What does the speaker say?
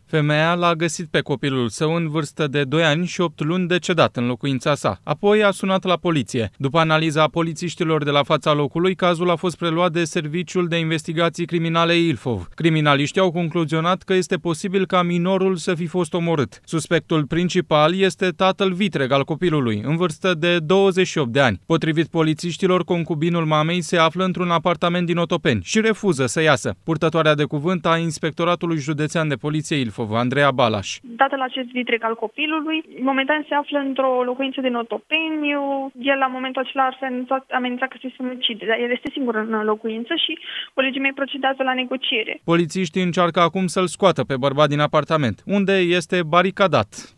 Femeia l-a găsit pe copilul său în vârstă de 2 ani și 8 luni decedat în locuința sa. Apoi a sunat la poliție. După analiza polițiștilor de la fața locului, cazul a fost preluat de Serviciul de Investigații Criminale Ilfov. Criminaliștii au concluzionat că este posibil ca minorul să fi fost omorât. Suspectul principal este tatăl vitreg al copilului, în vârstă de 28 de ani. Potrivit polițiștilor, concubinul mamei se află într-un apartament din Otopeni și refuză să iasă. Purtătoarea de cuvânt a Inspectoratului Județean de Poliție Ilfov, Andreea Balaș. Tatăl acest vitreg al copilului, momentan se află într-o locuință din Otopeni. El la momentul acela ar fi amenințat că se sinucide, dar el este singur în locuință și colegii mei procedează la negociere. Polițiștii încearcă acum să-l scoată pe bărbat din apartament, unde este baricadat.